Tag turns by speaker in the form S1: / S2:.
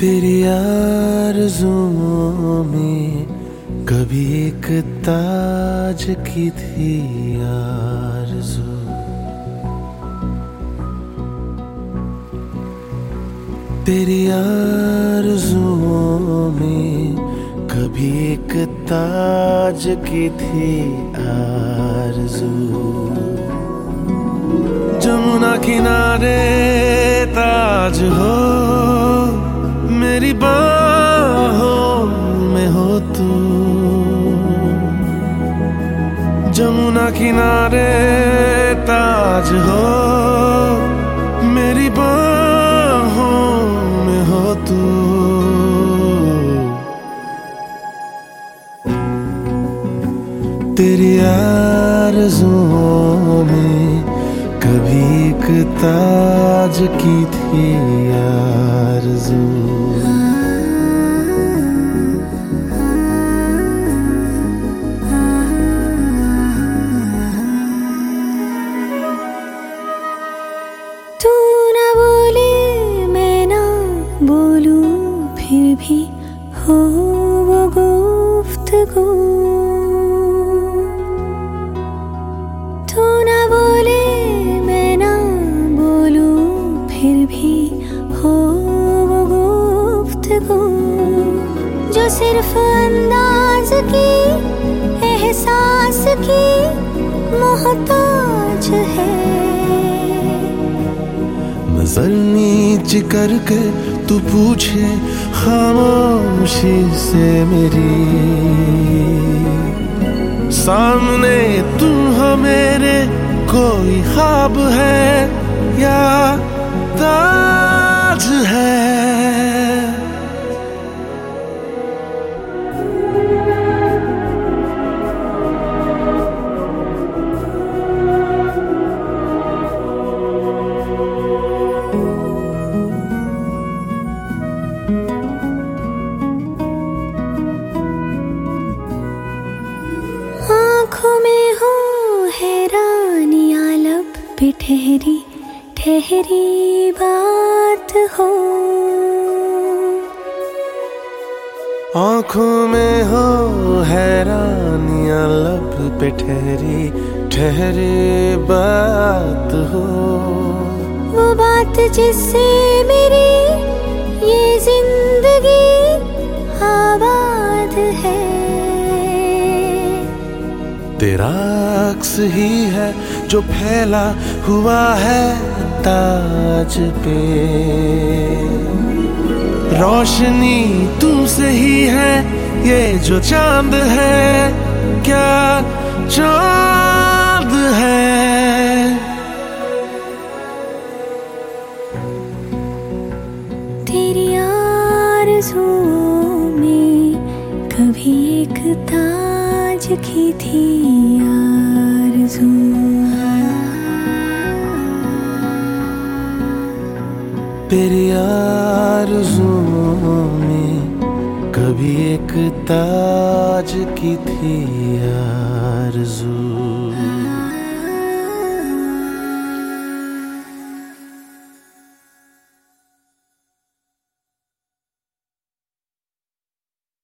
S1: तेरी आरज़ुओं में कभी एक ताज की थी आरज़ू। तेरी आरज़ुओं में कभी एक ताज की थी आरज़ू। जमुना किनारे ताज हो, मेरी बाहों में हो तू। जमुना किनारे ताज हो, मेरी बाहों में हो तू। तेरी आरज़ुओं में कभी एक ताज की थी आरज़ू।
S2: तू ना बोले मैं ना बोलूं फिर भी हो वो गुफ्तगू। तू ना बोले मैं ना बोलूं फिर भी हो वो गुफ्तगू। जो सिर्फ अंदाज की एहसास की मोहताज है।
S1: नजर नीच करके तू पूछे खामोशी से मेरी, सामने तू हो मेरे कोई ख्वाब है या ताज है।
S2: आँखों में हो हैरानियाँ, लब पे ठहरी ठहरी बात हो।
S1: आँखों में हो हैरानियाँ, लब पे ठहरी ठहरी बात हो।
S2: वो बात जिससे मेरी ये जिंदगी आबाद है।
S1: तेरा अक्स ही है जो फैला हुआ है ताज पे। रोशनी तुमसे ही है ये जो चांद है, क्या चांद है।
S2: तेरी आरज़ुओं में कभी एक ताज की थी आरज़ू।
S1: तेरी आरज़ुओं में कभी एक ताज की थी आरज़ू।